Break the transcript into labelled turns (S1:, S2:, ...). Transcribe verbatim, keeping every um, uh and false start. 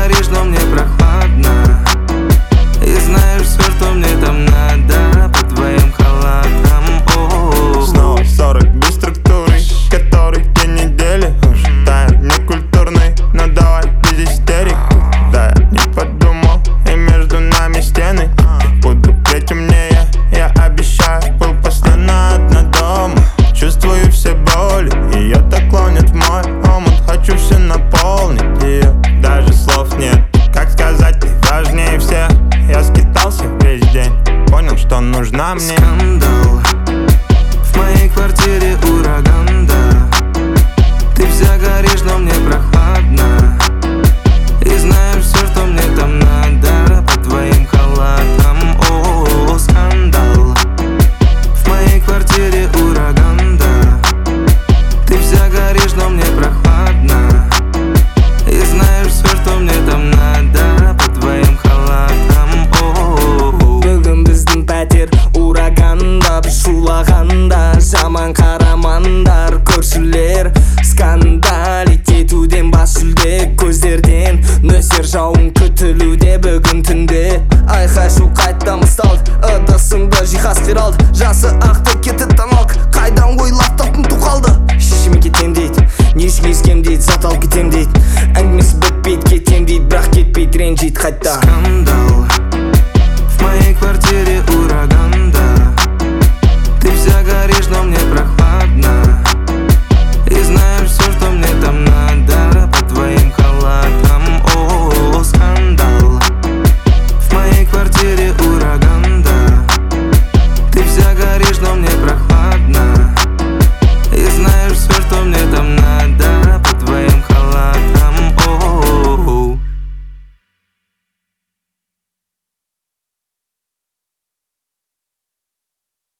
S1: горишь, но мне прохладно. И знаешь все, что мне там надо под твоим халатом. О-о-о.
S2: Снова сорок без структуры, который день недели уж тает некультурный. Но давай без истерик. Да, я не подумал, и между нами стены. Буду петь умнее, я обещаю. Был постоянно одна дома. Чувствую все боли, ее так клонит в мой омут. Хочу все наполнить ее, даже слов нет. Как сказать, ты важнее всех. Я скитался весь день, понял, что нужна мне.
S1: Скандал. В моей квартире ураган, да. Ты вся горишь, но мне прохладно. И знаешь все, что мне там надо под твоим халатом. О-о-о, скандал. В моей квартире ураган, да. Ты вся горишь, но мне прохладно. И знаешь все, что мне там надо под твоим халатом. О-о-о.
S3: Бүгін біздің пәтер ураганда, біз шулағанда. Жаман қарамандар көршілер, скандалит етуден бас жүлде. Көздерден нөсер жауын күтілуде бүгін түнде. Айқай шу қайттан басталды, ыдысыңды жиһаз қиралды. Жасы ақты кетті таналық, қайдан ойлап таптың тоқалды. Шешеме кетем дейді, не үшін ескем дейді, зат алып кетем дейді. Әңгімесі бітпейді, кетем дейді, бірақ кетпейді, ренжейді қайта.
S1: Скандал. В моей квартире